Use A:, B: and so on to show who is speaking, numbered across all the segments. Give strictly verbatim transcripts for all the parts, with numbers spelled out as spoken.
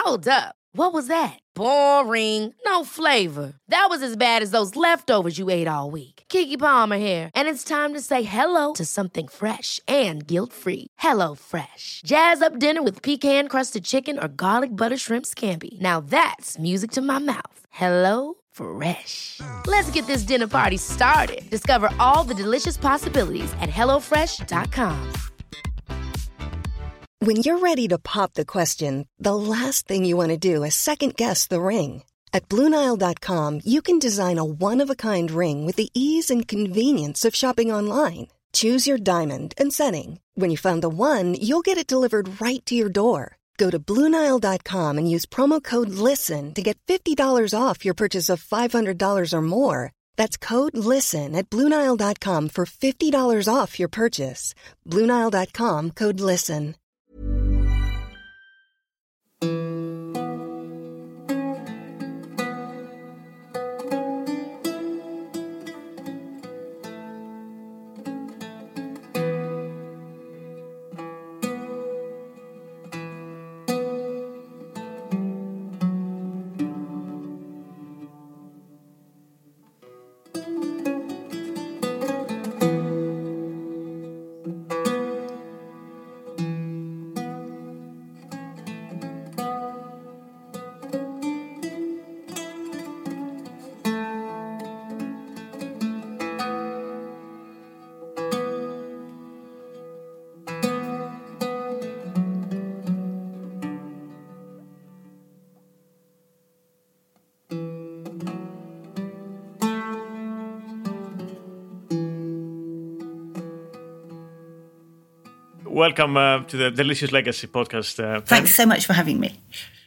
A: Hold up. What was that? Boring. No flavor. That was as bad as those leftovers you ate all week. Keke Palmer here, and it's time to say hello to something fresh and guilt-free. Hello Fresh. Jazz up dinner with pecan-crusted chicken or garlic butter shrimp scampi. Now that's music to my mouth. Hello Fresh. Let's get this dinner party started. Discover all the delicious possibilities at hello fresh dot com.
B: When you're ready to pop the question, the last thing you want to do is second-guess the ring. At Blue Nile dot com, you can design a one-of-a-kind ring with the ease and convenience of shopping online. Choose your diamond and setting. When you find the one, you'll get it delivered right to your door. Go to Blue Nile dot com and use promo code LISTEN to get fifty dollars off your purchase of five hundred dollars or more. That's code LISTEN at Blue Nile dot com for fifty dollars off your purchase. Blue Nile dot com, code LISTEN.
C: Welcome uh, to the Delicious Legacy podcast. Uh,
D: Thanks so much for having me.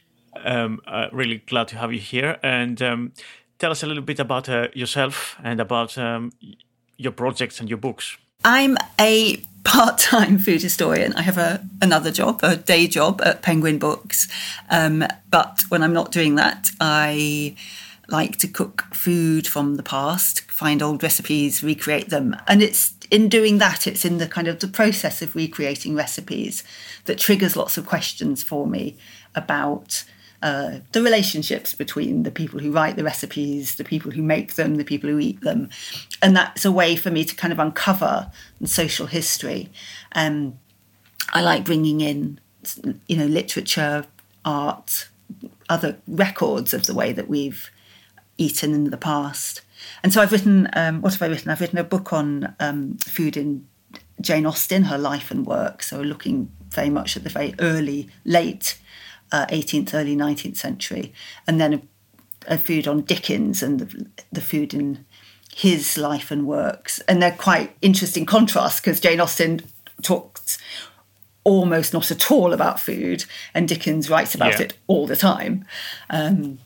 C: Um, uh, really glad to have you here. And um, tell us a little bit about uh, yourself and about um, your projects and your books.
D: I'm a part-time food historian. I have a, another job, a day job at Penguin Books. Um, but when I'm not doing that, I like to cook food from the past, find old recipes, recreate them. And it's in doing that, it's in the kind of the process of recreating recipes that triggers lots of questions for me about uh, the relationships between the people who write the recipes, the people who make them, the people who eat them. And that's a way for me to kind of uncover social history. Um, I like bringing in, you know, literature, art, other records of the way that we've eaten in the past. And so I've written, um, what have I written? I've written a book on um, food in Jane Austen, her life and work. So looking very much at the very early, late uh, eighteenth, early nineteenth century. And then a, a food on Dickens and the, the food in his life and works. And they're quite interesting contrasts because Jane Austen talks almost not at all about food and Dickens writes about
C: yeah.
D: it all the time. Um,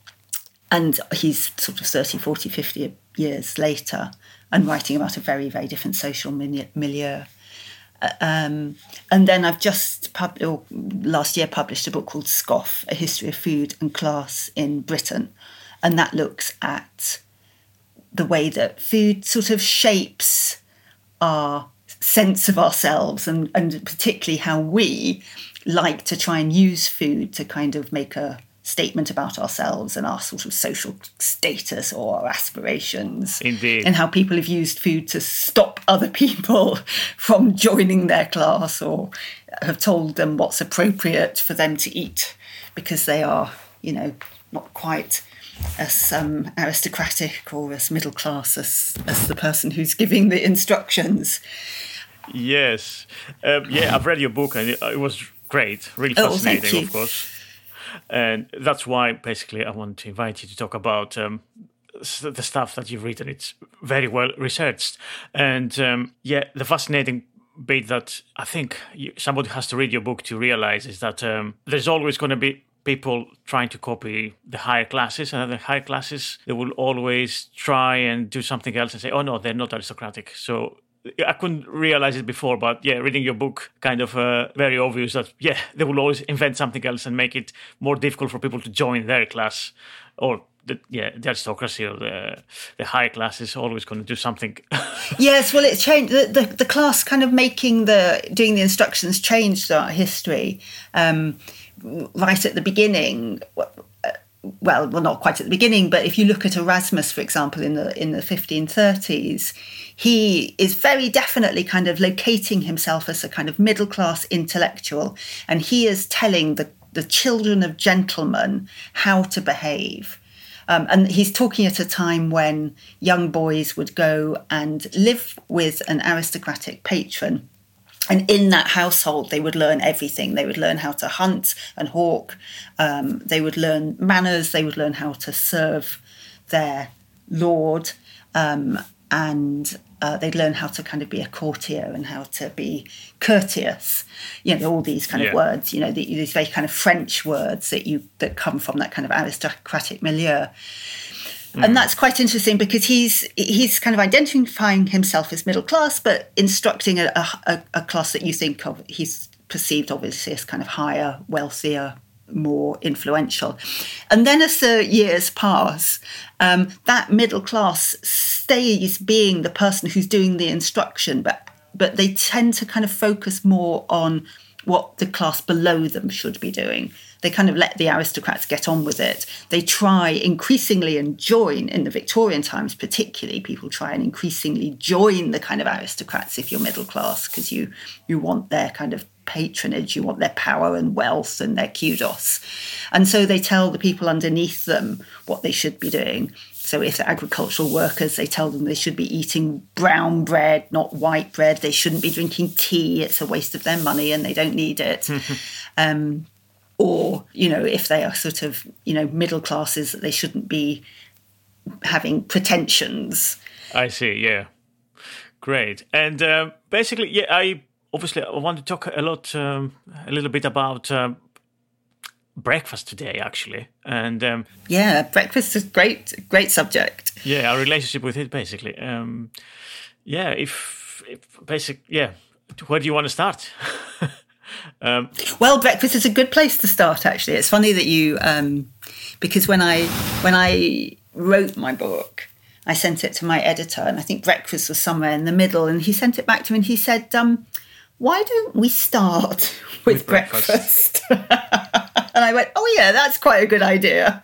D: And he's sort of thirty, forty, fifty years later and writing about a very, very different social milieu. Um, and then I've just, pub- or last year, published a book called Scoff, A History of Food and Class in Britain. And that looks at the way that food sort of shapes our sense of ourselves and, and particularly how we like to try and use food to kind of make a statement about ourselves and our sort of social status or our aspirations.
C: Indeed.
D: And how people have used food to stop other people from joining their class or have told them what's appropriate for them to eat because they are, you know, not quite as um, aristocratic or as middle class as, as the person who's giving the instructions.
C: Yes. Um, yeah, I've read your book and it, it was great, really
D: Oh,
C: fascinating,
D: thank you.
C: of course. And that's why, basically, I want to invite you to talk about um, the stuff that you've written. It's very well researched. And, um, yeah, the fascinating bit that I think you, somebody has to read your book to realize is that um, there's always going to be people trying to copy the higher classes, and the higher classes, they will always try and do something else and say, oh, no, they're not aristocratic. So I couldn't realize it before, but yeah, reading your book, kind of uh, very obvious that, yeah, they will always invent something else and make it more difficult for people to join their class. Or, the, yeah, the aristocracy or the, the higher class is always going to do something.
D: Yes, well, it's changed. The, the, the class kind of making the, doing the instructions changed throughout history. Um, right at the beginning, well, well, not quite at the beginning, but if you look at Erasmus, for example, in the in the fifteen thirties, he is very definitely kind of locating himself as a kind of middle class intellectual, and he is telling the the children of gentlemen how to behave. Um, and he's talking at a time when young boys would go and live with an aristocratic patron. And in that household, they would learn everything. They would learn how to hunt and hawk. Um, they would learn manners. They would learn how to serve their lord. Um, and uh, they'd learn how to kind of be a courtier and how to be courteous. You know, all these kind
C: yeah.
D: of words, you know, the, these very kind of French words that you that come from that kind of aristocratic milieu. And that's quite interesting because he's he's kind of identifying himself as middle class, but instructing a, a, a class that you think of, he's perceived obviously as kind of higher, wealthier, more influential. And then as the years pass, um, that middle class stays being the person who's doing the instruction, but but they tend to kind of focus more on what the class below them should be doing. They kind of let the aristocrats get on with it. They try increasingly and join, in the Victorian times particularly, people try and increasingly join the kind of aristocrats if you're middle class, because you, you want their kind of patronage, you want their power and wealth and their kudos. And so they tell the people underneath them what they should be doing. So if they're agricultural workers, they tell them they should be eating brown bread, not white bread. They shouldn't be drinking tea. It's a waste of their money and they don't need it. um, or, you know, if they are sort of, you know, middle classes, that they shouldn't be having pretensions.
C: I see, yeah. Great. And uh, basically, yeah, I obviously I want to talk a lot, um, a little bit about um, breakfast today, actually. And um,
D: yeah, breakfast is great, great subject.
C: Yeah, our relationship with it, basically. Um, yeah, if, if basic, yeah, where do you want to start? um,
D: well, breakfast is a good place to start. Actually, it's funny that you, um, because when I when I wrote my book, I sent it to my editor, and I think breakfast was somewhere in the middle, and he sent it back to me, and he said, um, "Why don't we start with, with breakfast?" breakfast. And I went, oh, yeah, that's quite a good idea.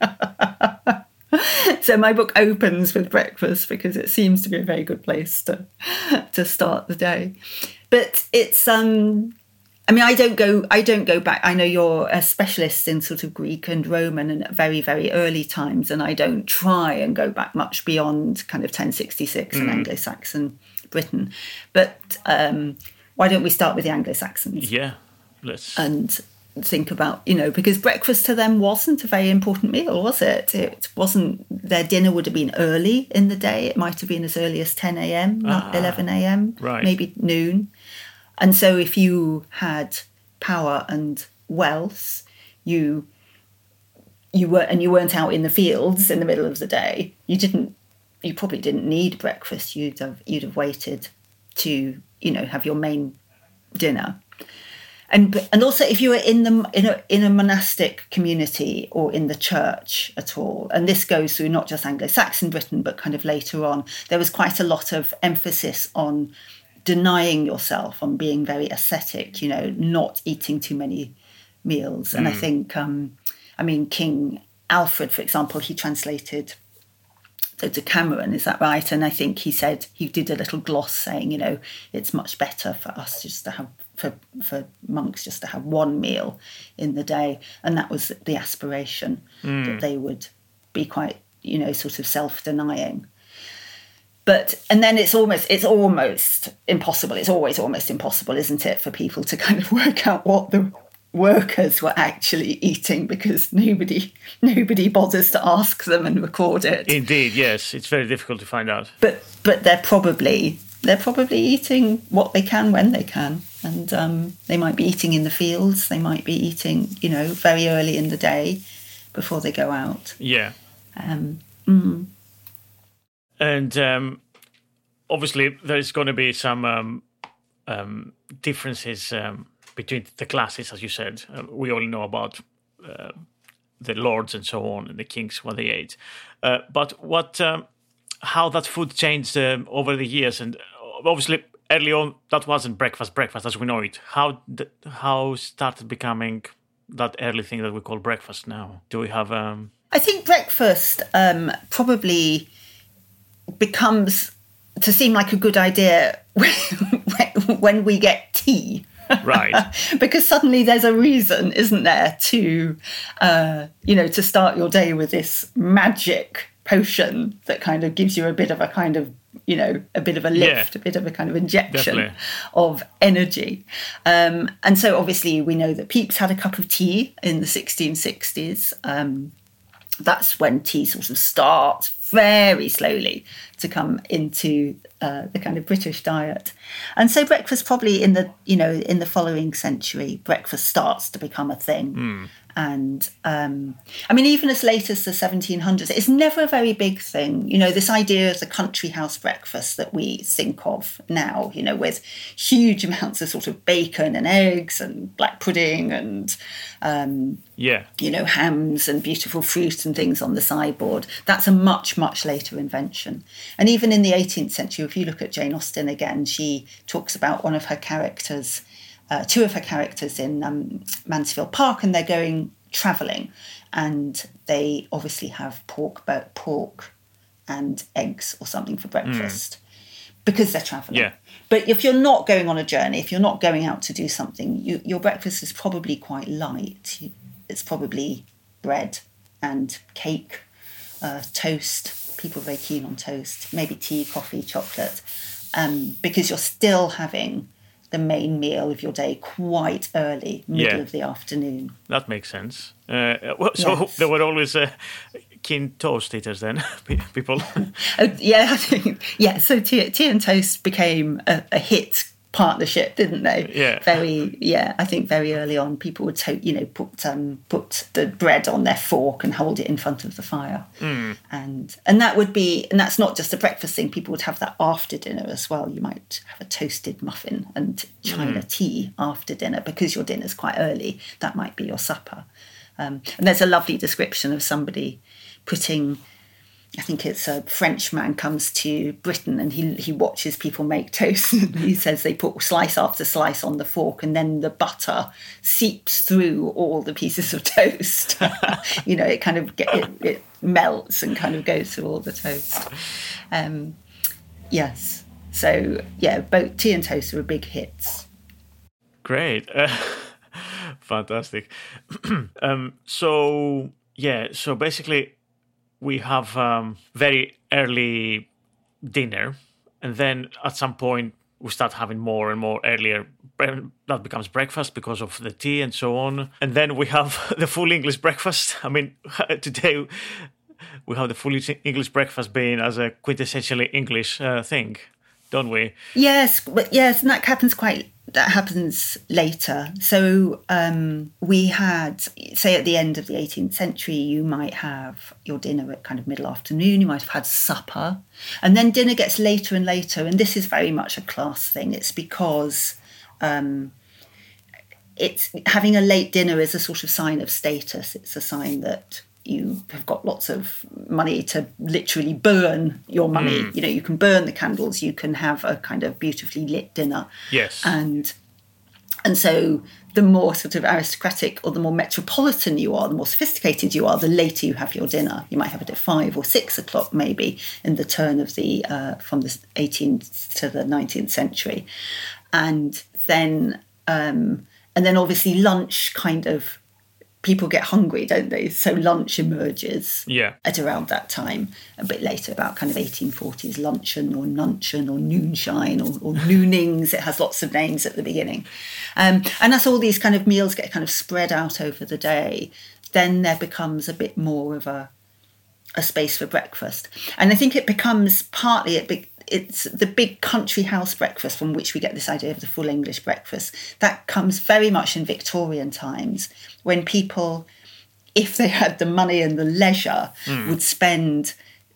D: So my book opens with breakfast because it seems to be a very good place to to start the day. But it's, um, I mean, I don't go, I don't go back. I know you're a specialist in sort of Greek and Roman and very, very early times, and I don't try and go back much beyond kind of ten sixty-six mm. and Anglo-Saxon Britain. But um, why don't we start with the Anglo-Saxons?
C: Yeah, let's.
D: And think about, you know, because breakfast to them wasn't a very important meal, was it? It wasn't, their dinner would have been early in the day. It might have been as early as ten a.m, ah, eleven a.m,
C: right.
D: maybe noon. And so if you had power and wealth, you you were and you weren't out in the fields in the middle of the day, you didn't you probably didn't need breakfast. You'd have you'd have waited to, you know, have your main dinner. And and also if you were in the in a in a monastic community or in the church at all, and this goes through not just Anglo-Saxon Britain but kind of later on, there was quite a lot of emphasis on denying yourself, on being very ascetic, you know, not eating too many meals. And mm. I think, um, I mean, King Alfred, for example, he translated the Decameron, is that right? And I think he said, he did a little gloss saying, you know, it's much better for us just to have, for, for monks just to have one meal in the day. And that was the aspiration, mm. that they would be quite, you know, sort of self-denying. But, and then it's almost, it's almost impossible. It's always almost impossible, isn't it, for people to kind of work out what the workers were actually eating, because nobody nobody bothers to ask them and record it.
C: Indeed, yes, it's very difficult to find out.
D: But but they're probably they're probably eating what they can when they can, and um, they might be eating in the fields. They might be eating, you know, very early in the day before they go out.
C: Yeah.
D: Um, mm.
C: And um, obviously, there's going to be some um, um, differences. Um, between the classes, as you said. Uh, we all know about uh, the lords and so on, and the kings, what they ate. Uh, but what, um, how that food changed um, over the years, and obviously early on that wasn't breakfast, breakfast as we know it. How th- how started becoming that early thing that we call breakfast now? Do we have... Um...
D: I think breakfast um, probably becomes to seem like a good idea when, when we get tea.
C: Right.
D: Because suddenly there's a reason, isn't there, to, uh, you know, to start your day with this magic potion that kind of gives you a bit of a kind of, you know, a bit of a lift, yeah. a bit of a kind of injection Definitely. Of energy. Um, and so obviously we know that Pepys had a cup of tea in the sixteen sixties. Um, that's when tea sort of starts very slowly to come into uh, the kind of British diet. And so breakfast probably in the, you know, in the following century, breakfast starts to become a thing. Mm. And um, I mean, even as late as the seventeen hundreds, it's never a very big thing. You know, this idea of the country house breakfast that we think of now, you know, with huge amounts of sort of bacon and eggs and black pudding and, um,
C: yeah,
D: you know, hams and beautiful fruit and things on the sideboard. That's a much, much later invention. And even in the eighteenth century, if you look at Jane Austen again, she talks about one of her characters, Uh, two of her characters in um, Mansfield Park, and they're going travelling, and they obviously have pork, but pork and eggs or something for breakfast mm. because they're travelling.
C: Yeah.
D: But if you're not going on a journey, if you're not going out to do something, you, your breakfast is probably quite light. It's probably bread and cake, uh, toast. People are very keen on toast, maybe tea, coffee, chocolate, um, because you're still having the main meal of your day quite early, middle yeah. of the afternoon.
C: That makes sense. Uh, well, so yes. there were always uh, keen toast eaters then, people.
D: oh, yeah, I think, yeah. So tea, tea and toast became a, a hit partnership, didn't they?
C: Yeah.
D: Very, yeah. I think very early on, people would, to, you know, put um, put the bread on their fork and hold it in front of the fire, mm. and and that would be, and that's not just a breakfast thing. People would have that after dinner as well. You might have a toasted muffin and China mm. tea after dinner because your dinner's quite early. That might be your supper. Um, and there's a lovely description of somebody putting, I think it's a Frenchman comes to Britain and he he watches people make toast. And he says they put slice after slice on the fork and then the butter seeps through all the pieces of toast. You know, it kind of get, it, it melts and kind of goes through all the toast. Um, yes. So, yeah, both tea and toast are big hits.
C: Great. Uh, fantastic. um, so, yeah, so basically we have um, very early dinner, and then at some point we start having more and more earlier. That becomes breakfast because of the tea and so on. And then we have the full English breakfast. I mean, today we have the full English breakfast being as a quintessentially English uh, thing, don't we?
D: Yes, but yes, and that happens quite. That happens later. So um, we had, say, at the end of the eighteenth century, you might have your dinner at kind of middle afternoon. You might have had supper, and then dinner gets later and later. And this is very much a class thing. It's because um, it's having a late dinner is a sort of sign of status. It's a sign that you have got lots of money to literally burn your money. Mm. You know, you can burn the candles, you can have a kind of beautifully lit dinner.
C: Yes.
D: And and so the more sort of aristocratic or the more metropolitan you are, the more sophisticated you are, the later you have your dinner. You might have it at five or six o'clock maybe in the turn of the, uh, from the eighteenth to the nineteenth century. And then, um, and then obviously lunch kind of, people get hungry, don't they? So lunch emerges
C: yeah.
D: at around that time, a bit later, about kind of eighteen forties, luncheon or nuncheon or noonshine or, or noonings. It has lots of names at the beginning. Um, and as all these kind of meals get kind of spread out over the day, then there becomes a bit more of a, a space for breakfast. And I think it becomes partly, it be, it's the big country house breakfast from which we get this idea of the full English breakfast. That comes very much in Victorian times when people, if they had the money and the leisure, mm. would spend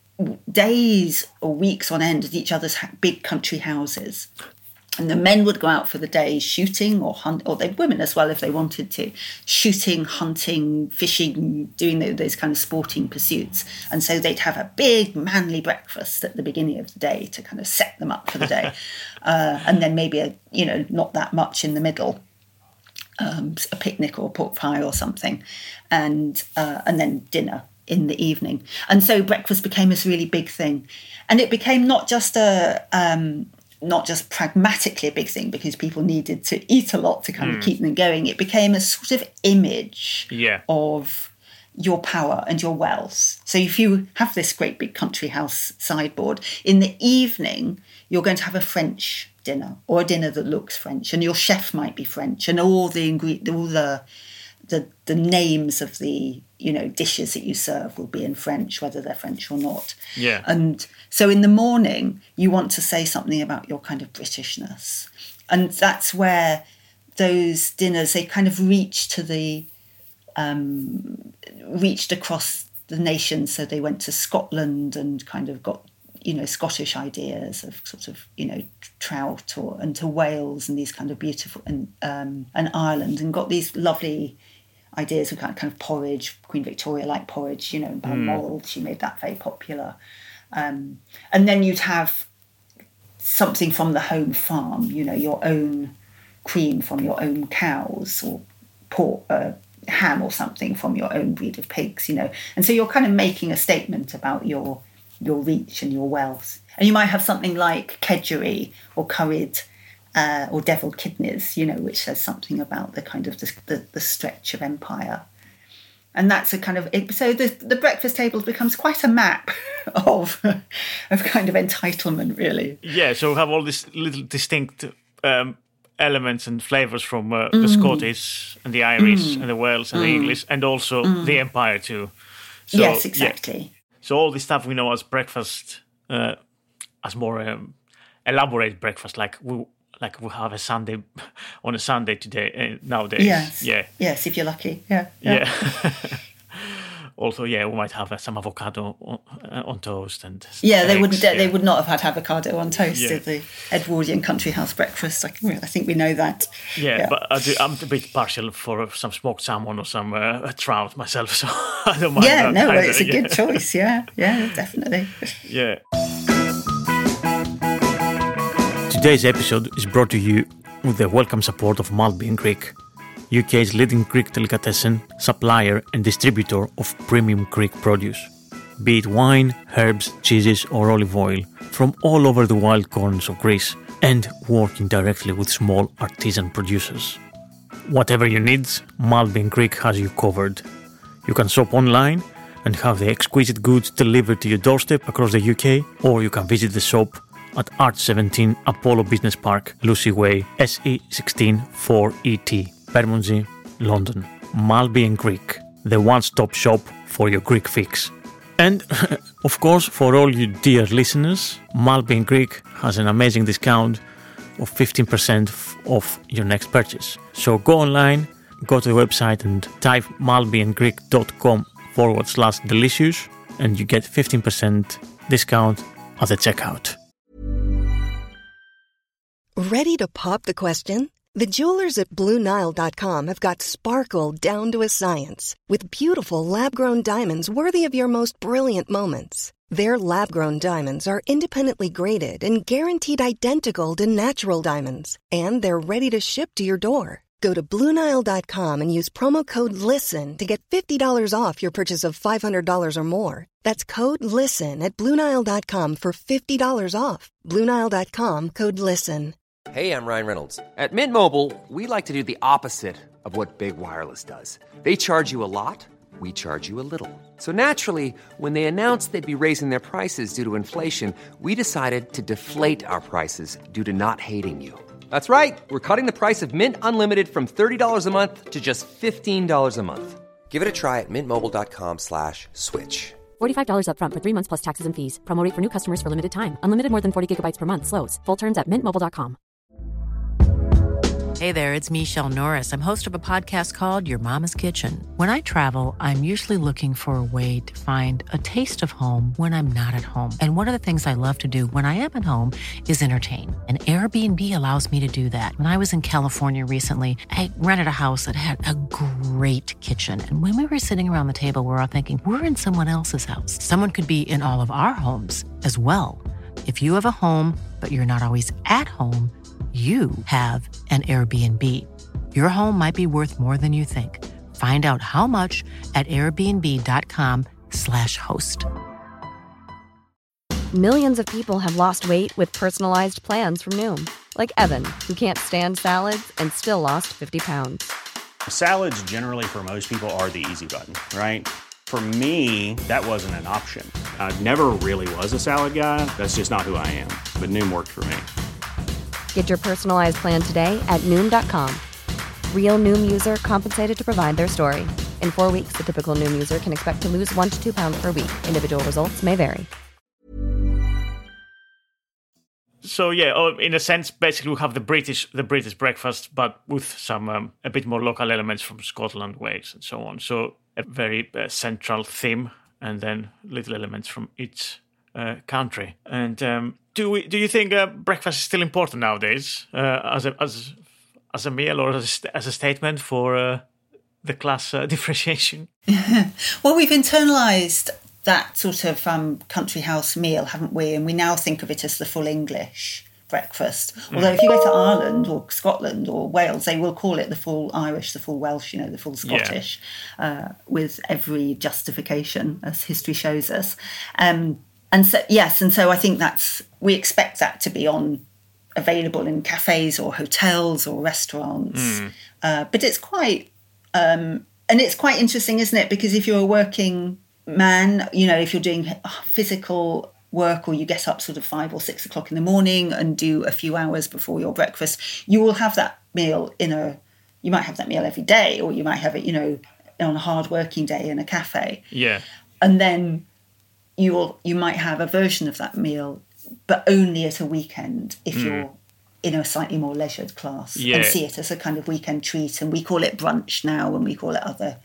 D: days or weeks on end at each other's big country houses. And the men would go out for the day shooting or hunt, or the women as well if they wanted to, shooting, hunting, fishing, doing those kind of sporting pursuits. And so they'd have a big manly breakfast at the beginning of the day to kind of set them up for the day. uh, and then maybe, a, you know, not that much in the middle. um, a picnic or pork pie or something, and uh, and then dinner in the evening. And so breakfast became this really big thing, and it became not just a um, not just pragmatically a big thing because people needed to eat a lot to kind mm. of keep them going. It became a sort of image
C: yeah.
D: of your power and your wealth. So if you have this great big country house sideboard, in the evening you're going to have a French dinner or a dinner that looks French, and your chef might be French, and all the ingre- all the the the names of the you know dishes that you serve will be in French, whether they're French or not.
C: Yeah.
D: And so in the morning you want to say something about your kind of Britishness, and that's where those dinners, they kind of reach to the um, reached across the nation. So they went to Scotland and kind of got, you know, Scottish ideas of sort of, you know, trout, or and to Wales and these kind of beautiful, and um, and Ireland, and got these lovely ideas of kind of porridge. Queen Victoria liked porridge, you know, in Balmoral, mm. she made that very popular. Um, and then you'd have something from the home farm, you know, your own cream from your own cows, or pork, uh, ham or something from your own breed of pigs, you know. And so you're kind of making a statement about your your reach and your wealth. And you might have something like kedgeree or curried uh, or devilled kidneys, you know, which says something about the kind of the, the, the stretch of empire. And that's a kind of, it, so the, the breakfast table becomes quite a map of of kind of entitlement, really.
C: Yeah, so we have all these little distinct um, elements and flavours from uh, mm. the Scottish and the Irish mm. and the Welsh and mm. the English, and also mm. the empire too. So,
D: yes, exactly.
C: Yeah. So all this stuff we know as breakfast, uh, as more um, elaborate breakfast, like we like we have a Sunday on a Sunday today uh, nowadays.
D: Yes,
C: yeah,
D: yes, if you're lucky. Yeah, yeah.
C: yeah. Also, yeah, we might have uh, some avocado on, uh, on toast and
D: yeah,
C: eggs,
D: they wouldn't.
C: yeah.
D: They would not have had avocado on toast
C: yeah.
D: at the Edwardian country house breakfast. I, I think we know that.
C: Yeah,
D: yeah.
C: but I do, I'm a bit partial for some smoked salmon or some uh, trout myself, so I don't mind.
D: Yeah,
C: that
D: no,
C: either.
D: it's a
C: yeah.
D: good choice. Yeah, yeah, definitely.
C: Yeah. Today's episode is brought to you with the welcome support of Maltby and Creek, U K's leading Greek delicatessen, supplier and distributor of premium Greek produce. Be it wine, herbs, cheeses or olive oil from all over the wild corners of Greece, and working directly with small artisan producers. Whatever your needs, Maltby and Creek has you covered. You can shop online and have the exquisite goods delivered to your doorstep across the U K, or you can visit the shop at Arch seventeen Apollo Business Park, Lucy Way, S E one six four E T, Bermondsey, London. Maltby and Creek, the one-stop shop for your Greek fix. And, of course, for all you dear listeners, Maltby and Creek has an amazing discount of fifteen percent off your next purchase. So go online, go to the website and type maltbyandgreek.com forward slash delicious, and you get fifteen percent discount at the checkout.
B: Ready to pop the question? The jewelers at Blue Nile dot com have got sparkle down to a science with beautiful lab-grown diamonds worthy of your most brilliant moments. Their lab-grown diamonds are independently graded and guaranteed identical to natural diamonds, and they're ready to ship to your door. Go to Blue Nile dot com and use promo code LISTEN to get fifty dollars off your purchase of five hundred dollars or more. That's code LISTEN at Blue Nile dot com for fifty dollars off. Blue Nile dot com, code LISTEN.
E: Hey, I'm Ryan Reynolds. At Mint Mobile, we like to do the opposite of what Big Wireless does. They charge you a lot, we charge you a little. So naturally, when they announced they'd be raising their prices due to inflation, we decided to deflate our prices due to not hating you. That's right. We're cutting the price of Mint Unlimited from thirty dollars a month to just fifteen dollars a month. Give it a try at mintmobile.com slash switch.
F: forty-five dollars up front for three months plus taxes and fees. Promo rate for new customers for limited time. Unlimited more than forty gigabytes per month. Slows full terms at mint mobile dot com.
G: Hey there, it's Michelle Norris. I'm host of a podcast called Your Mama's Kitchen. When I travel, I'm usually looking for a way to find a taste of home when I'm not at home. And one of the things I love to do when I am at home is entertain. And Airbnb allows me to do that. When I was in California recently, I rented a house that had a great kitchen. And when we were sitting around the table, we were all thinking, we're in someone else's house. Someone could be in all of our homes as well. If you have a home, but you're not always at home, you have an Airbnb. Your home might be worth more than you think. Find out how much at airbnb.com slash host.
H: Millions of people have lost weight with personalized plans from Noom. Like Evan, who can't stand salads and still lost fifty pounds.
I: Salads generally for most people are the easy button, right? For me, that wasn't an option. I never really was a salad guy. That's just not who I am. But Noom worked for me.
H: Get your personalized plan today at Noom dot com. Real Noom user compensated to provide their story. In four weeks, the typical Noom user can expect to lose one to two pounds per week. Individual results may vary.
C: So yeah, oh, in a sense, basically we have the British the British breakfast, but with some um, a bit more local elements from Scotland, Wales, and so on. So a very uh, central theme, and then little elements from each uh, country. And um, do we do you think uh, breakfast is still important nowadays uh, as a as as a meal or as a, as a statement for uh, the class uh, differentiation?
D: Well, we've internalised that sort of um, country house meal, haven't we? And we now think of it as the full English breakfast. Although if you go to Ireland or Scotland or Wales, they will call it the full Irish, the full Welsh, you know, the full Scottish, yeah. uh, with every justification, as history shows us. Um, and so, yes, and so I think that's, we expect that to be on, available in cafes or hotels or restaurants. Mm. Uh, but it's quite, um, and it's quite interesting, isn't it? Because if you're a working man, you know, if you're doing physical work or you get up sort of five or six o'clock in the morning and do a few hours before your breakfast, you will have that meal in a, you might have that meal every day, or you might have it, you know, on a hard working day in a cafe.
C: Yeah.
D: And then you will, you might have a version of that meal, but only at a weekend if mm. you're in a slightly more leisured class, yeah. and see it as a kind of weekend treat. And we call it brunch now, and we call it other,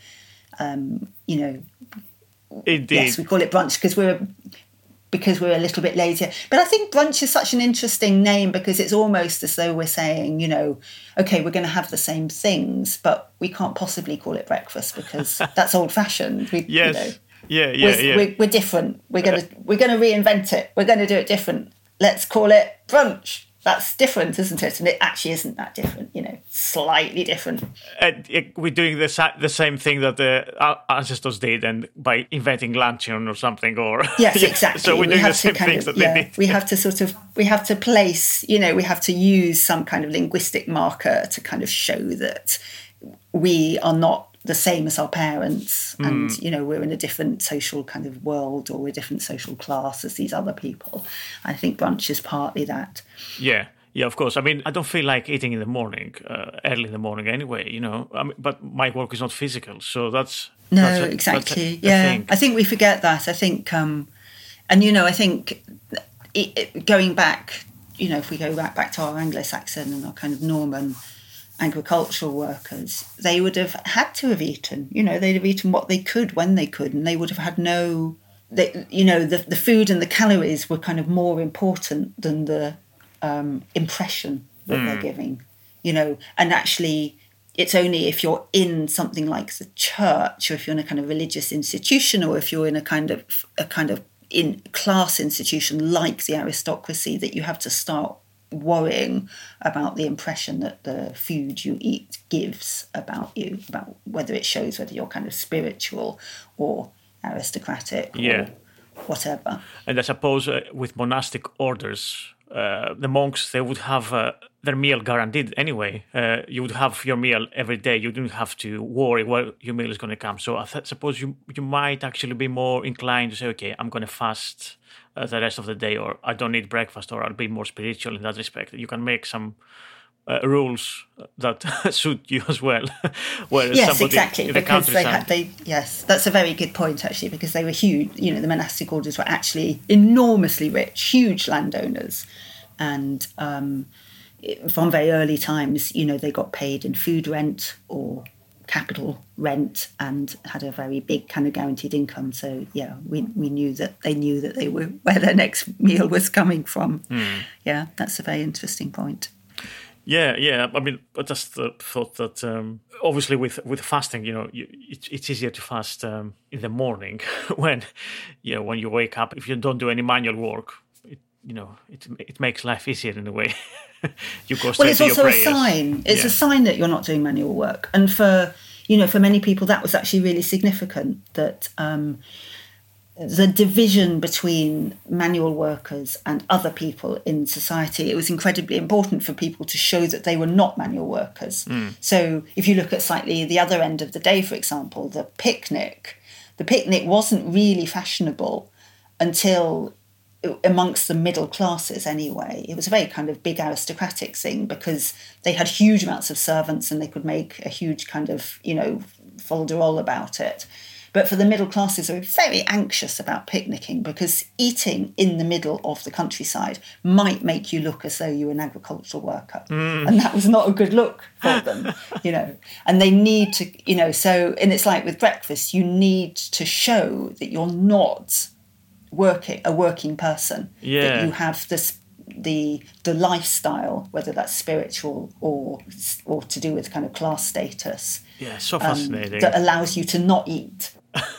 D: um, you know,
C: Indeed.
D: Yes, we call it brunch because we're because we're a little bit lazier. But I think brunch is such an interesting name because it's almost as though we're saying, you know, okay, we're going to have the same things, but we can't possibly call it breakfast because that's old-fashioned. We,
C: yes.
D: You know,
C: yeah, yeah,
D: we're,
C: yeah.
D: We're, we're different. We're gonna we're gonna reinvent it. We're going to do it different. Let's call it brunch. That's different, isn't it? And it actually isn't that different, you know, slightly different.
C: And it, we're doing the, sa- the same thing that the our ancestors did, and by inventing luncheon or something, or
D: yes, exactly.
C: So we're doing
D: we have
C: the same
D: to kind
C: things
D: of,
C: that
D: yeah,
C: they did.
D: We have to sort of we have to place, you know, we have to use some kind of linguistic marker to kind of show that we are not the same as our parents, mm. and you know, we're in a different social kind of world, or we're a different social class as these other people. I think brunch is partly that.
C: Yeah. Yeah, of course. I mean, I don't feel like eating in the morning, uh, early in the morning anyway, you know. I mean, but my work is not physical, so that's...
D: No,
C: that's a,
D: exactly.
C: That's a,
D: yeah,
C: thing.
D: I think we forget that. I think, um, and, you know, I think it, it, going back, you know, if we go back, back to our Anglo-Saxon and our kind of Norman agricultural workers, they would have had to have eaten, you know, they'd have eaten what they could when they could, and they would have had no... They, you know, the, the food and the calories were kind of more important than the... Um, impression that mm. they're giving, you know, and actually it's only if you're in something like the church, or if you're in a kind of religious institution, or if you're in a kind of a kind of in class institution like the aristocracy, that you have to start worrying about the impression that the food you eat gives about you, about whether it shows whether you're kind of spiritual or aristocratic, yeah, or whatever.
C: And I suppose uh, with monastic orders, Uh, the monks, they would have uh, their meal guaranteed anyway. Uh, you would have your meal every day. You didn't have to worry where your meal is going to come. So I th- suppose you you might actually be more inclined to say, okay, I'm going to fast uh, the rest of the day, or I don't need breakfast, or I'll be more spiritual in that respect. You can make some uh, rules that suit you as well. Whereas
D: yes,
C: somebody
D: exactly.
C: in the
D: because they
C: countryside...
D: had, they yes, that's a very good point actually, because they were huge. You know, the monastic orders were actually enormously rich, huge landowners, and um, it, from very early times, you know, they got paid in food rent or capital rent, and had a very big kind of guaranteed income. So yeah, we we knew that they knew that they were where their next meal was coming from. Mm. Yeah, that's a very interesting point.
C: Yeah, yeah. I mean, I just uh, thought that um, obviously with, with fasting, you know, you, it, it's easier to fast um, in the morning when, you know, when you wake up. If you don't do any manual work, it, you know, it it makes life easier in a way. you go straight
D: well, it's
C: to your
D: also a
C: prayers.
D: sign. It's
C: Yeah.
D: a sign that you're not doing manual work. And for, you know, for many people, that was actually really significant, that um, the division between manual workers and other people in society, it was incredibly important for people to show that they were not manual workers.
C: Mm.
D: So if you look at slightly the other end of the day, for example, the picnic, the picnic wasn't really fashionable until amongst the middle classes anyway. It was a very kind of big aristocratic thing because they had huge amounts of servants and they could make a huge kind of, you know, folderol about it. But for the middle classes, they were very anxious about picnicking because eating in the middle of the countryside might make you look as though you were an agricultural worker. Mm. And that was not a good look for them, you know. And they need to, you know, so, and it's like with breakfast, you need to show that you're not working a working person,
C: yeah.
D: that you have this the the lifestyle, whether that's spiritual or or to do with kind of class status.
C: Yeah, so fascinating.
D: Um, that allows you to not eat.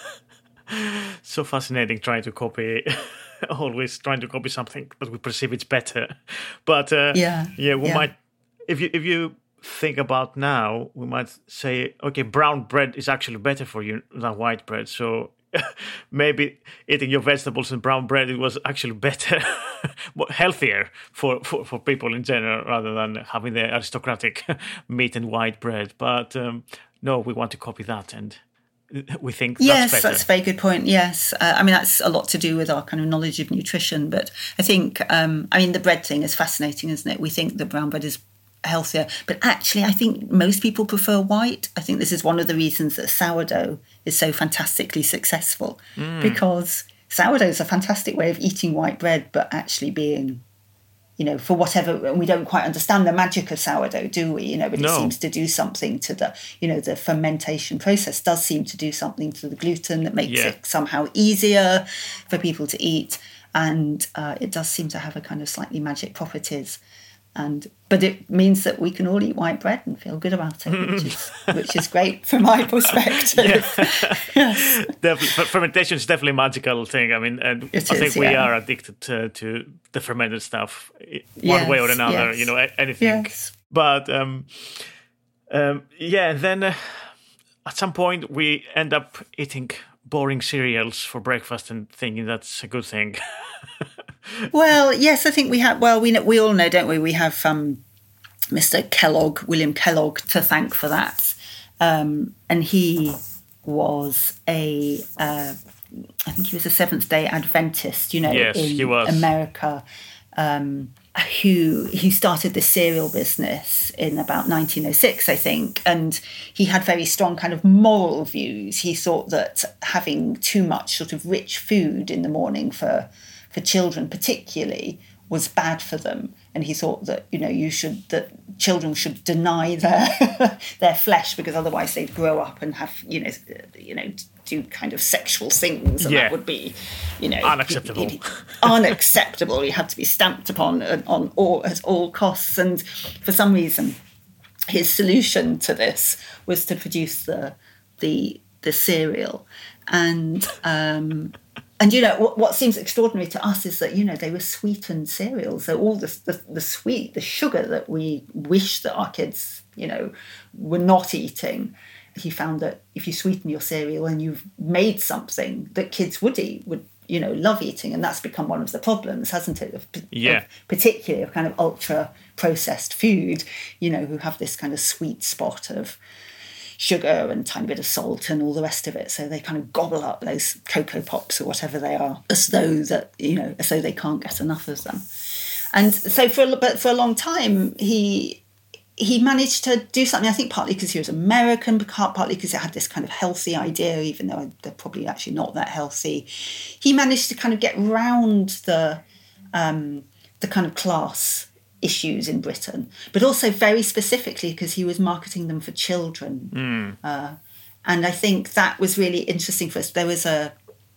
C: So fascinating trying to copy, always trying to copy something, but we perceive it's better. But uh,
D: yeah,
C: yeah, we
D: yeah.
C: might, if you if you think about now, we might say, okay, brown bread is actually better for you than white bread. So maybe eating your vegetables and brown bread, it was actually better, healthier for, for, for people in general, rather than having the aristocratic meat and white bread. But um, no, we want to copy that, and we think that's
D: yes,
C: better.
D: That's a very good point. Yes, uh, I mean that's a lot to do with our kind of knowledge of nutrition. But I think, um, I mean, the bread thing is fascinating, isn't it? We think that brown bread is healthier, but actually I think most people prefer white. I think this is one of the reasons that sourdough is so fantastically successful, mm. because sourdough is a fantastic way of eating white bread, but actually being, you know, for whatever, and we don't quite understand the magic of sourdough, do we? You know, but
C: no.
D: It seems to do something to the, you know, the fermentation process does seem to do something to the gluten that makes
C: yeah.
D: it somehow easier for people to eat, and uh, it does seem to have a kind of slightly magic properties. And but it means that we can all eat white bread and feel good about it, which is which is great from my perspective.
C: yes. Definitely, fermentation is definitely a magical thing. I mean, and
D: it
C: I
D: is,
C: think we
D: yeah.
C: are addicted to, to the fermented stuff, one
D: yes,
C: way or another.
D: Yes.
C: You know, anything.
D: Yes.
C: But um, um, yeah, and then uh, at some point we end up eating boring cereals for breakfast and thinking that's a good thing.
D: Well, yes, I think we have. Well, we know, we all know, don't we? We have um, Mister Kellogg, William Kellogg, to thank for that, um, and he was a. Uh, I think he was a Seventh Day Adventist. You know,
C: yes,
D: in
C: he was.
D: America, um, who who started the cereal business in about nineteen oh six, I think, and he had very strong kind of moral views. He thought that having too much sort of rich food in the morning for for children particularly was bad for them, and he thought that, you know, you should that children should deny their their flesh, because otherwise they'd grow up and have, you know, you know, do kind of sexual things, and
C: yeah.
D: that would be, you know,
C: unacceptable.
D: It, it, unacceptable. You had to be stamped upon on all at all costs. And for some reason, his solution to this was to produce the the the cereal, and. Um, And, you know, what, what seems extraordinary to us is that, you know, they were sweetened cereals. So all the, the, the sweet, the sugar that we wish that our kids, you know, were not eating. He found that if you sweeten your cereal and you've made something that kids would eat, would, you know, love eating. And that's become one of the problems, hasn't it? Of,
C: yeah.
D: Of particularly of kind of ultra processed food, you know, who have this kind of sweet spot of sugar and a tiny bit of salt and all the rest of it. So they kind of gobble up those Cocoa Pops or whatever they are, as though that, you know, as though they can't get enough of them. And so for a, but for a long time, he he managed to do something, I think partly because he was American, partly because it had this kind of healthy idea, even though they're probably actually not that healthy. He managed to kind of get round the um, the kind of class issues in Britain, but also very specifically because he was marketing them for children.
C: Mm.
D: Uh, and I think that was really interesting for us. There was a,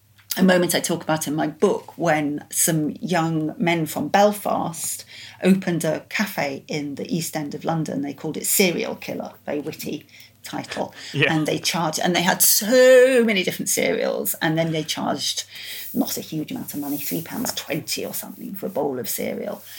D: a moment I talk about in my book when some young men from Belfast opened a cafe in the East End of London. They called it Serial Killer, very witty title.
C: Yeah.
D: And they charged, and they had so many different cereals, and then they charged not a huge amount of money, three pounds twenty or something for a bowl of cereal.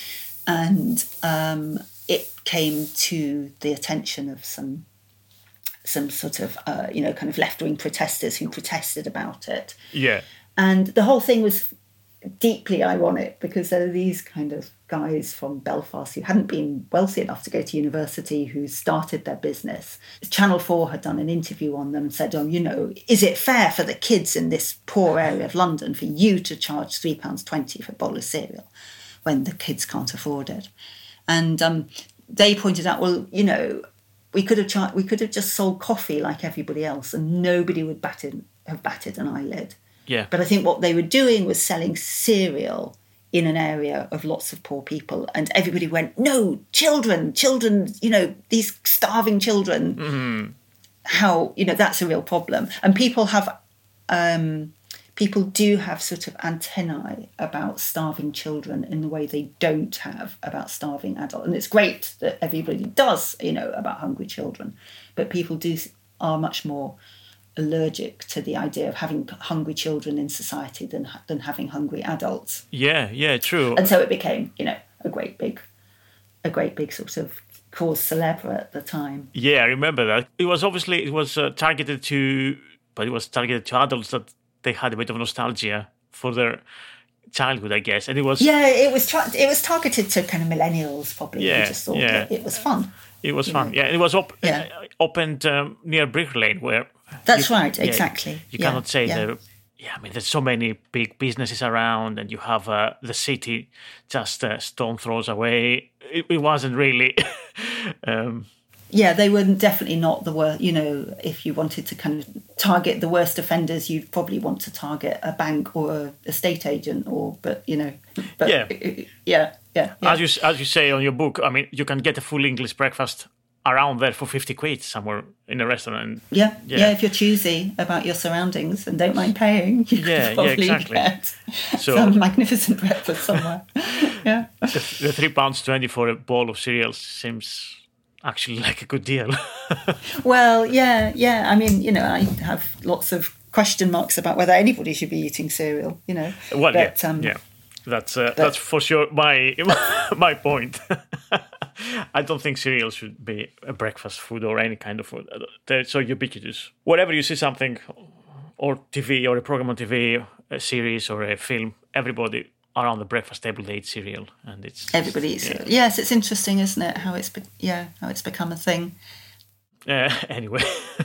D: And um, it came to the attention of some some sort of, uh, you know, kind of left-wing protesters who protested about it.
C: Yeah.
D: And the whole thing was deeply ironic because there are these kind of guys from Belfast who hadn't been wealthy enough to go to university, who started their business. Channel four had done an interview on them and said, oh, you know, is it fair for the kids in this poor area of London for you to charge three pounds twenty for a bowl of cereal when the kids can't afford it? And um, they pointed out, well, you know, we could have char- we could have just sold coffee like everybody else and nobody would batted, have batted an eyelid.
C: Yeah.
D: But I think what they were doing was selling cereal in an area of lots of poor people. And everybody went, no, children, children, you know, these starving children.
C: Mm-hmm.
D: How, you know, that's a real problem. And people have, um, people do have sort of antennae about starving children in the way they don't have about starving adults. And it's great that everybody does, you know, about hungry children. But people do are much more allergic to the idea of having hungry children in society than than having hungry adults.
C: Yeah, yeah, true.
D: And so it became, you know, a great big, a great big sort of cause célèbre at the time.
C: Yeah, I remember that. It was obviously it was uh, targeted to, but it was targeted to adults that they had a bit of nostalgia for their childhood, I guess, and it was.
D: Yeah, it was tra- it was targeted to kind of millennials, probably.
C: Yeah,
D: who just thought
C: yeah.
D: that it was fun.
C: It was
D: you
C: fun.
D: know.
C: Yeah, it was op-
D: Yeah.
C: uh, opened um, near Brick Lane, where.
D: That's
C: you,
D: right,
C: yeah,
D: exactly.
C: You
D: yeah,
C: cannot say
D: yeah.
C: that. Yeah, I mean, there's so many big businesses around, and you have uh, the city just uh, stone throws away. It, it wasn't really. um,
D: yeah, they were definitely not the worst. You know, if you wanted to kind of target the worst offenders, you'd probably want to target a bank or a estate agent, or but you know, but
C: Yeah.
D: yeah, yeah, yeah.
C: as you as you say on your book, I mean, you can get a full English breakfast around there for fifty quid somewhere in a restaurant.
D: Yeah,
C: yeah,
D: yeah. If you're choosy about your surroundings and don't mind paying, you
C: Yeah,
D: could
C: yeah,
D: probably
C: exactly.
D: get
C: So-
D: some magnificent breakfast somewhere. Yeah.
C: The, the three pounds twenty for a bowl of cereal seems actually like a good deal.
D: Well, yeah, yeah. I mean, you know, I have lots of question marks about whether anybody should be eating cereal. You know,
C: Well,
D: but,
C: yeah,
D: um,
C: yeah, that's uh, that's for sure my my point. I don't think cereal should be a breakfast food or any kind of food. They're so ubiquitous. Whenever you see something, or T V, or a program on T V, a series or a film, everybody around the breakfast table they eat cereal, and it's
D: Everybody eats
C: yeah.
D: it. Yes, it's interesting, isn't it? How it's be- yeah, how it's become a thing.
C: Uh, anyway,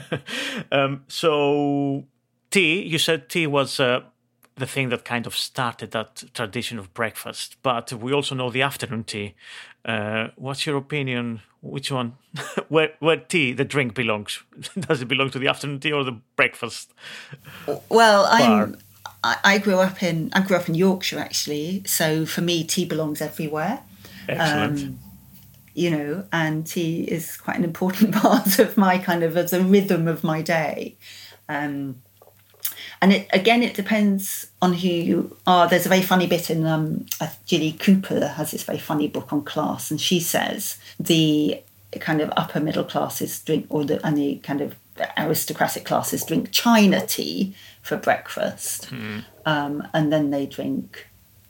C: um, so tea. You said tea was uh, the thing that kind of started that tradition of breakfast, but we also know the afternoon tea. Uh, what's your opinion? Which one? where where tea, the drink, belongs? Does it belong to the afternoon tea or the breakfast?
D: Well,
C: bar?
D: I'm. I, I grew up in. I grew up in Yorkshire, actually. So for me, tea belongs everywhere.
C: Excellent.
D: Um, you know, and tea is quite an important part of my kind of, of the rhythm of my day. Um, and it again, it depends on who you are. There's a very funny bit in um, uh, Julie Cooper has this very funny book on class, and she says the kind of upper middle classes drink, or the and the kind of aristocratic classes drink China tea for breakfast,
C: Mm.
D: um, and then they drink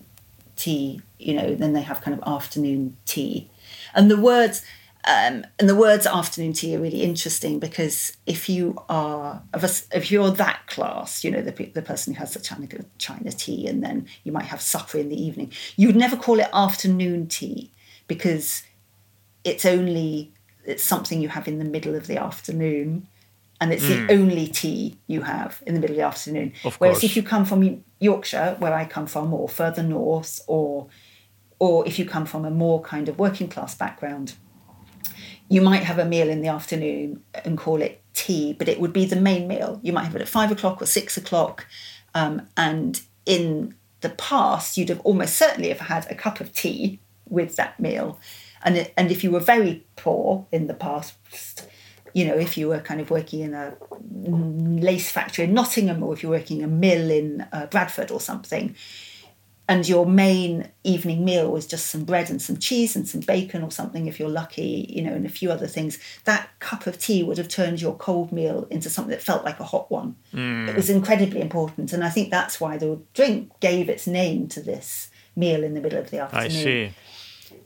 D: tea. You know, then they have kind of afternoon tea. And the words, um, and the words afternoon tea are really interesting because if you are, of a, if you're that class, you know, the the person who has the China China tea, and then you might have supper in the evening, you would never call it afternoon tea because it's only it's something you have in the middle of the afternoon, and it's
C: Mm.
D: the only tea you have in the middle of the afternoon.
C: Of
D: Whereas
C: course.
D: if you come from Yorkshire, where I come from, or further north, or or if you come from a more kind of working class background, you might have a meal in the afternoon and call it tea, but it would be the main meal. You might have it at five o'clock or six o'clock. Um, and in the past, you'd have almost certainly have had a cup of tea with that meal. And, it, and if you were very poor in the past, you know, if you were kind of working in a lace factory in Nottingham, or if you're working in a mill in uh, Bradford or something, and your main evening meal was just some bread and some cheese and some bacon or something, if you're lucky, you know, and a few other things, that cup of tea would have turned your cold meal into something that felt like a hot one.
C: Mm.
D: It was incredibly important. And I think that's why the drink gave its name to this meal in the middle of the afternoon.
C: I see.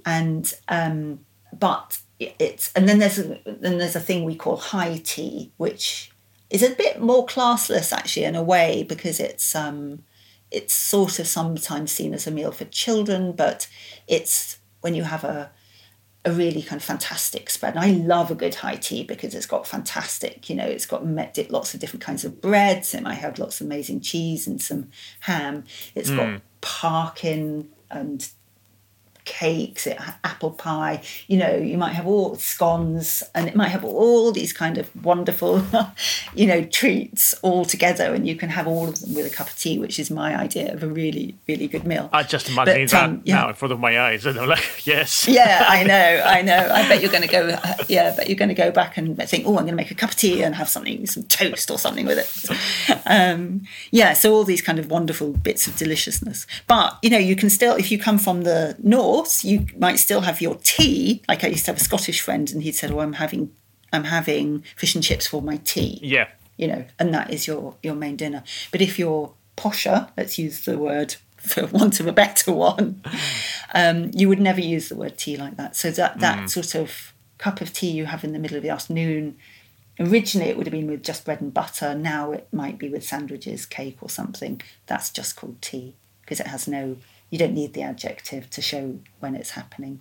D: and um, but it's and then there's a, then there's a thing we call high tea, which is a bit more classless actually in a way, because it's um, it's sort of sometimes seen as a meal for children, but it's when you have a a really kind of fantastic spread. And I love a good high tea because it's got fantastic, you know, it's got lots of different kinds of breads. It might have lots of amazing cheese and some ham. It's mm. got parkin and cakes, it, apple pie, you know, you might have all scones, and it might have all these kind of wonderful, you know, treats all together, and you can have all of them with a cup of tea, which is my idea of a really, really good meal.
C: I just imagine
D: but,
C: that
D: um, yeah.
C: now in front of my eyes, and I'm like, yes.
D: Yeah, I know, I know. I bet you're going to go, yeah, I bet you're going to go back and think, oh, I'm going to make a cup of tea and have something, some toast or something with it. Um, yeah, so all these kind of wonderful bits of deliciousness. But, you know, you can still, if you come from the north, you might still have your tea. Like I used to have a Scottish friend, and he'd said, "Oh, I'm having, I'm having fish and chips for my tea."
C: Yeah,
D: you know, and that is your your main dinner. But if you're posher, let's use the word for want of a better one, um, you would never use the word tea like that. So that that mm. sort of cup of tea you have in the middle of the afternoon. Originally, it would have been with just bread and butter. Now it might be with sandwiches, cake, or something. That's just called tea because it has no. You don't need the adjective to show when it's happening.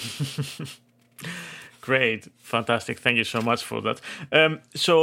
C: Great. Fantastic. Thank you so much for that. Um,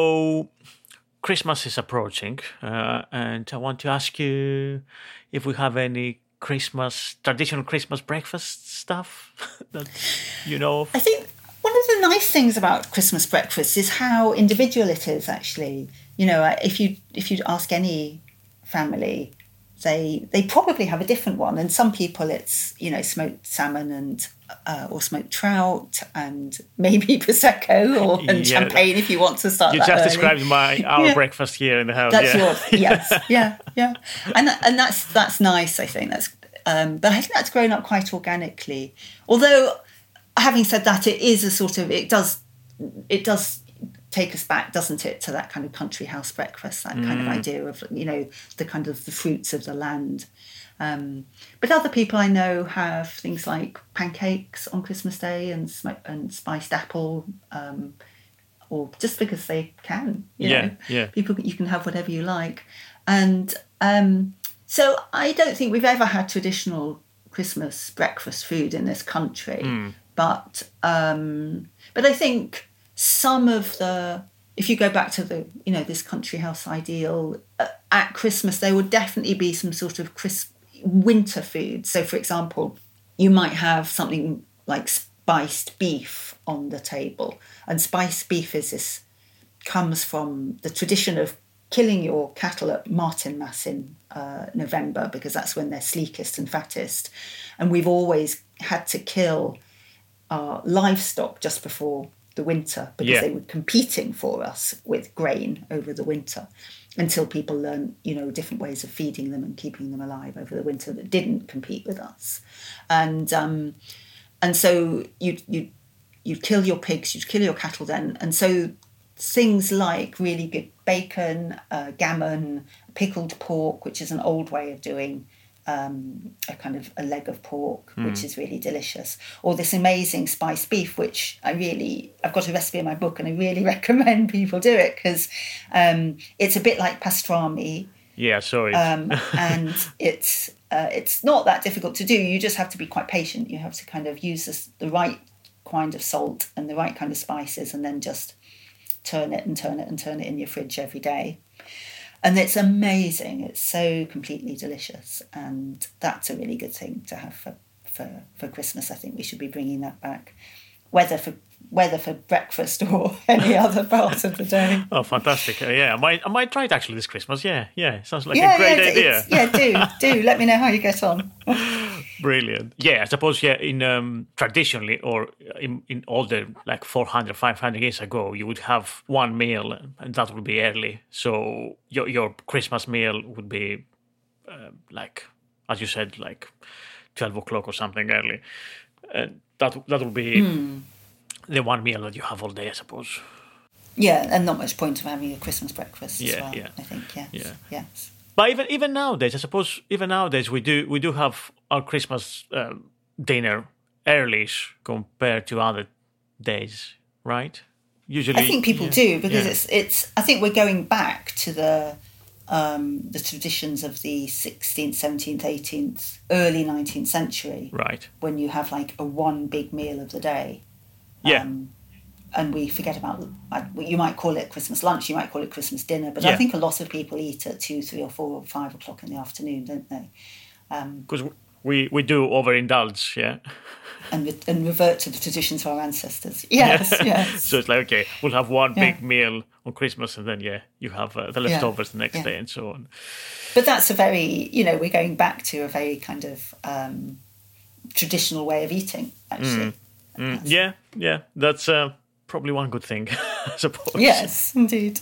C: so Christmas is approaching, uh, and I want to ask you if we have any Christmas, traditional Christmas breakfast stuff that you know of.
D: I think one of the nice things about Christmas breakfast is how individual it is, actually. You know, if you if you ask any family, They they probably have a different one, and some people it's you know smoked salmon and uh, or smoked trout and maybe prosecco or and yeah. champagne if you want to start.
C: You
D: that
C: just
D: early.
C: described my our yeah. breakfast here in the house.
D: That's
C: yeah.
D: yours. Yes, yeah, yeah, and that, and that's that's nice. I think that's, um, but I think that's grown up quite organically. Although, having said that, it is a sort of it does it does. take us back, doesn't it, to that kind of country house breakfast, that kind mm. of idea of, you know, the kind of the fruits of the land. Um, but other people I know have things like pancakes on Christmas Day and sm- and spiced apple, um, or just because they can, you
C: yeah,
D: know.
C: Yeah.
D: People, you can have whatever you like. And um, so I don't think we've ever had traditional Christmas breakfast food in this country. Mm. But um, but I think some of the, if you go back to the, you know, this country house ideal, uh, at Christmas, there would definitely be some sort of crisp winter food. So, for example, you might have something like spiced beef on the table. And spiced beef is this, comes from the tradition of killing your cattle at Martinmas in uh, November, because that's when they're sleekest and fattest. And we've always had to kill our livestock just before the winter, because yeah. they were competing for us with grain over the winter, until people learned, you know, different ways of feeding them and keeping them alive over the winter that didn't compete with us. And um, and so you'd, you'd, you'd kill your pigs, you'd kill your cattle then. And so things like really good bacon, uh, gammon, pickled pork, which is an old way of doing Um, a kind of a leg of pork, mm. which is really delicious, or this amazing spiced beef, which I really, I've got a recipe in my book and I really recommend people do it, because um, it's a bit like pastrami.
C: Yeah, sorry.
D: um, and it's uh, it's not that difficult to do. You just have to be quite patient. You have to kind of use this, the right kind of salt and the right kind of spices, and then just turn it and turn it and turn it in your fridge every day. And it's amazing. It's so completely delicious. And that's a really good thing to have for, for, for Christmas. I think we should be bringing that back, whether for whether for breakfast or any other part of the day.
C: Oh, fantastic. Uh, yeah, I might, I might try it actually this Christmas. Yeah, yeah. Sounds like
D: yeah,
C: a great
D: yeah,
C: idea.
D: Yeah, do, do. Let me know how you get on.
C: Brilliant. Yeah, I suppose, yeah, in um, traditionally or in, in older, like four hundred, five hundred years ago, you would have one meal and that would be early. So your your Christmas meal would be uh, like, as you said, like twelve o'clock or something early. And that, that would be mm. the one meal that you have all day, I suppose.
D: Yeah, and not much point of having a Christmas breakfast
C: yeah,
D: as well,
C: yeah.
D: I think, yes.
C: Yeah.
D: yes.
C: But even even nowadays, I suppose, even nowadays, we do we do have our Christmas uh, dinner early-ish compared to other days, right? Usually,
D: I think people
C: yeah,
D: do because
C: yeah.
D: it's it's. I think we're going back to the um, the traditions of the sixteenth, seventeenth, eighteenth, early nineteenth century,
C: right?
D: When you have like a one big meal of the day,
C: yeah.
D: Um, and we forget about. You might call it Christmas lunch, you might call it Christmas dinner, but
C: yeah.
D: I think a lot of people eat at two, three, or four, or five o'clock in the afternoon, don't they?
C: Because um, we we do overindulge, yeah.
D: And, re- and revert to the traditions of our ancestors. Yes,
C: yeah.
D: yes.
C: So it's like, okay, we'll have one
D: yeah.
C: big meal on Christmas and then, yeah, you have uh, the leftovers yeah. the next
D: yeah.
C: day and so on.
D: But that's a very, you know, we're going back to a very kind of um, traditional way of eating, actually.
C: Mm. Mm. Yeah, yeah, that's uh, probably one good thing, I suppose.
D: Yes, indeed.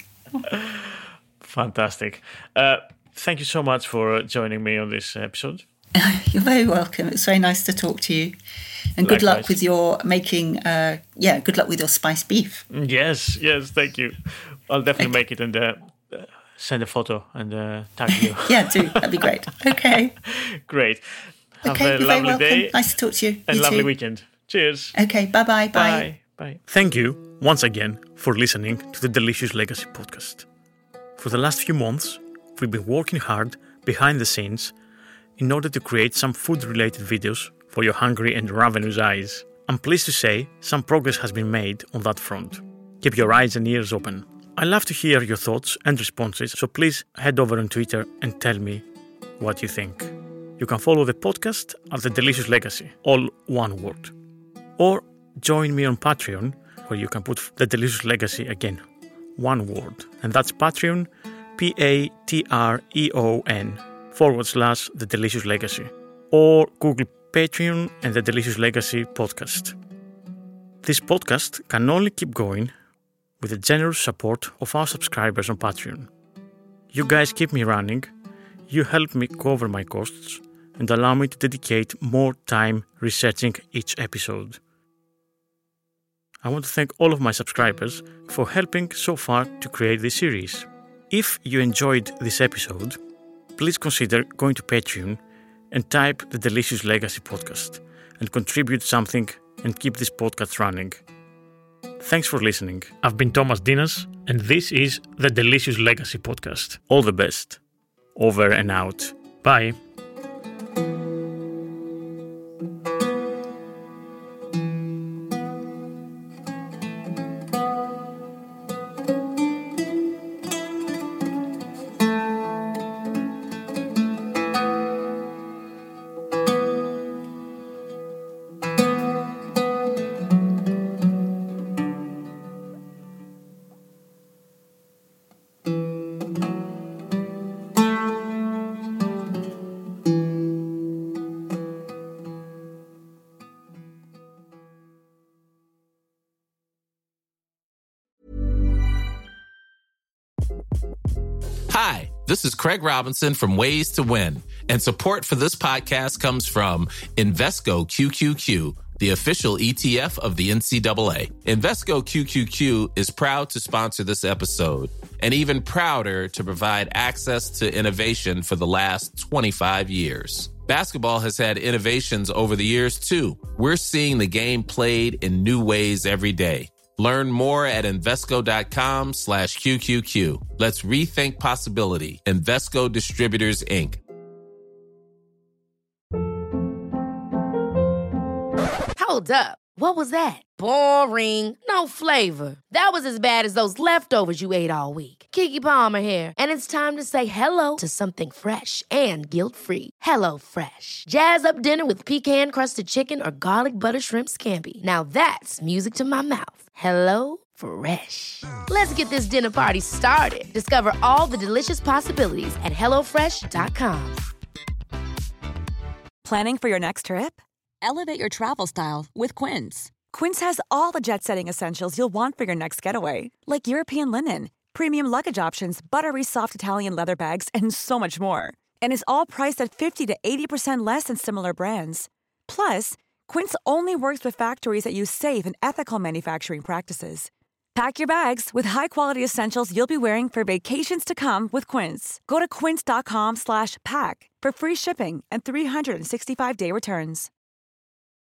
C: Fantastic. Uh, thank you so much for joining me on this episode.
D: You're very welcome. It's very nice to talk to you. And
C: Likewise.
D: Good luck with your making, uh, yeah, good luck with your spiced beef.
C: Yes, yes, thank you. I'll definitely okay. make it and uh, send a photo and uh, tag you.
D: Yeah, do. That'd be great. Okay.
C: Great. Have
D: okay,
C: a
D: you're
C: lovely
D: very welcome.
C: day.
D: Nice to talk to you.
C: And
D: you
C: lovely
D: too.
C: weekend. Cheers.
D: Okay, bye-bye. Bye.
C: Bye. Bye. Thank you once again for listening to the Delicious Legacy podcast. For the last few months, we've been working hard behind the scenes in order to create some food-related videos for your hungry and ravenous eyes. I'm pleased to say some progress has been made on that front. Keep your eyes and ears open. I love to hear your thoughts and responses, so please head over on Twitter and tell me what you think. You can follow the podcast at The Delicious Legacy, all one word. Or join me on Patreon, where you can put The Delicious Legacy again, one word. And that's Patreon, P-A-T-R-E-O-N, forward slash The Delicious Legacy. Or Google Patreon and The Delicious Legacy podcast. This podcast can only keep going with the generous support of our subscribers on Patreon. You guys keep me running, you help me cover my costs, and allow me to dedicate more time researching each episode. I want to thank all of my subscribers for helping so far to create this series. If you enjoyed this episode, please consider going to Patreon and type the Delicious Legacy podcast and contribute something and keep this podcast running. Thanks for listening. I've been Thomas Dinas, and this is the Delicious Legacy podcast. All the best. Over and out. Bye.
J: Hi, this is Craig Robinson from Ways to Win, and support for this podcast comes from Invesco Q Q Q, the official E T F of the N C double A. Invesco Q Q Q is proud to sponsor this episode, and even prouder to provide access to innovation for the last twenty-five years. Basketball has had innovations over the years, too. We're seeing the game played in new ways every day. Learn more at Invesco.com slash QQQ. Let's rethink possibility. Invesco Distributors, Incorporated.
A: Hold up. What was that? Boring. No flavor. That was as bad as those leftovers you ate all week. Keke Palmer here, and it's time to say hello to something fresh and guilt-free. Hello Fresh. Jazz up dinner with pecan-crusted chicken or garlic butter shrimp scampi. Now that's music to my mouth. Hello Fresh. Let's get this dinner party started. Discover all the delicious possibilities at hello fresh dot com.
K: Planning for your next trip? Elevate your travel style with Quince. Quince has all the jet-setting essentials you'll want for your next getaway, like European linen, premium luggage options, buttery soft Italian leather bags, and so much more. And is all priced at fifty to eighty percent less than similar brands. Plus, Quince only works with factories that use safe and ethical manufacturing practices. Pack your bags with high-quality essentials you'll be wearing for vacations to come with Quince. Go to quince.com slash pack for free shipping and three sixty-five day returns.